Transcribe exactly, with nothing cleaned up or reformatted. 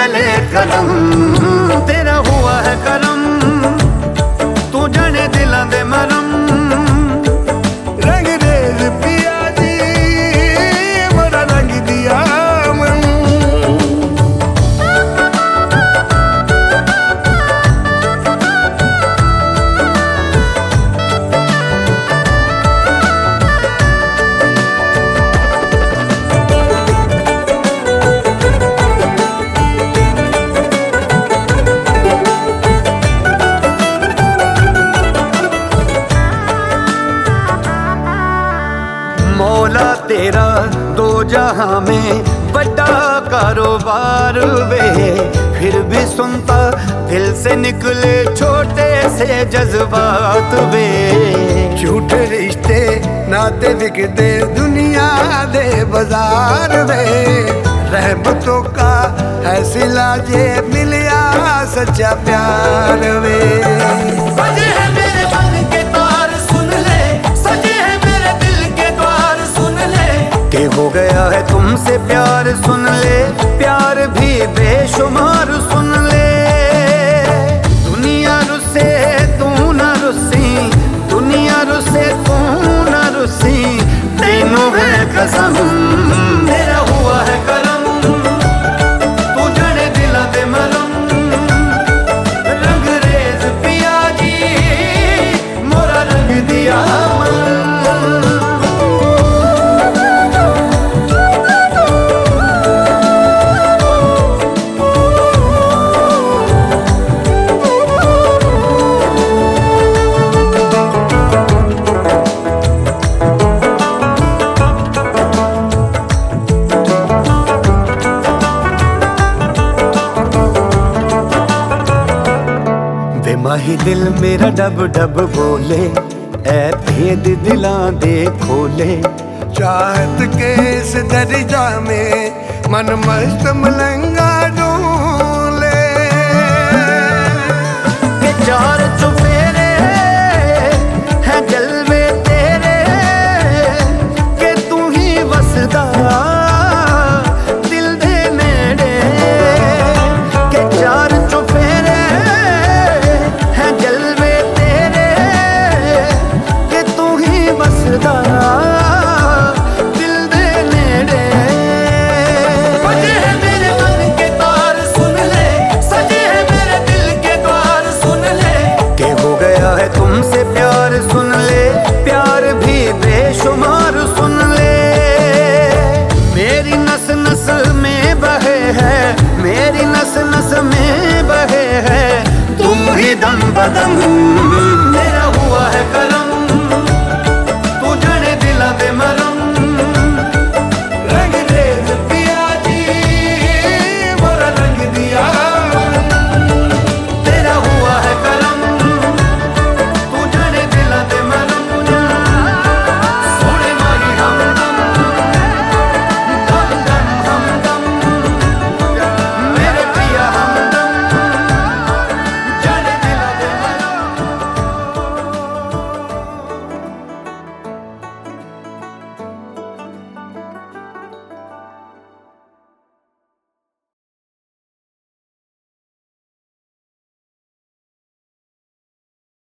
पहले कदम तेरा हुआ है करम, तू जाने दिलां दे मरम। रंगरेज पिया जी मोरा रंग दिया मन। मौला तेरा दो जहां में बड़ा कारोबार वे, फिर भी सुनता दिल से निकले छोटे से जज्बात वे। झूठे रिश्ते नाते बिकते दुनिया दे बाजार वे, रहमतों का है सिला जे मिलिया सच्चा प्यार वे। सजे है मेरे मन के तार सुन ले, सजे है मेरे दिल के द्वार सुन ले, के हो गया है तुमसे प्यार सुन ले, प्यार भी बेशुमार सुन ले। दुनिया रुसे तू न रुसी, दुनिया रुसे तू न रुसी, तीनों है कसम मेरा हुआ है करम, तू जाने दिला दे मरम। रंगरेज पिया जी मोरा रंग दिया मन। माही दिल मेरा डब डब बोले, ऐ भेद दिलां दे खोले। चाहत के इस दरिया में मन मस्त मलंगा डोले। के चार चुफेरे हैं जलवे तेरे, के तू ही वसदा दिल दे नेड़े। के चार चुफेरे जलवे तेरे, के तू ही बसदा दिल दे नेड़े। सजे है मेरे मन के तार सुन ले, सजे है मेरे दिल के द्वार सुन ले, के हो गया है तुमसे प्यार सुन ले, प्यार भी बेशुमार सुन ले। मेरी नस नस में बहे है, मेरी नस नस में बहे है, तुम ही दम बदम मेरा हुआ है करम।